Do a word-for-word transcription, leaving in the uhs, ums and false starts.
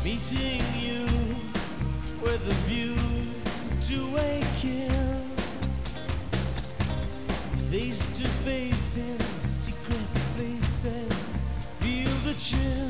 Meeting you with a view to a kill. Face to face in secret places, feel the chill.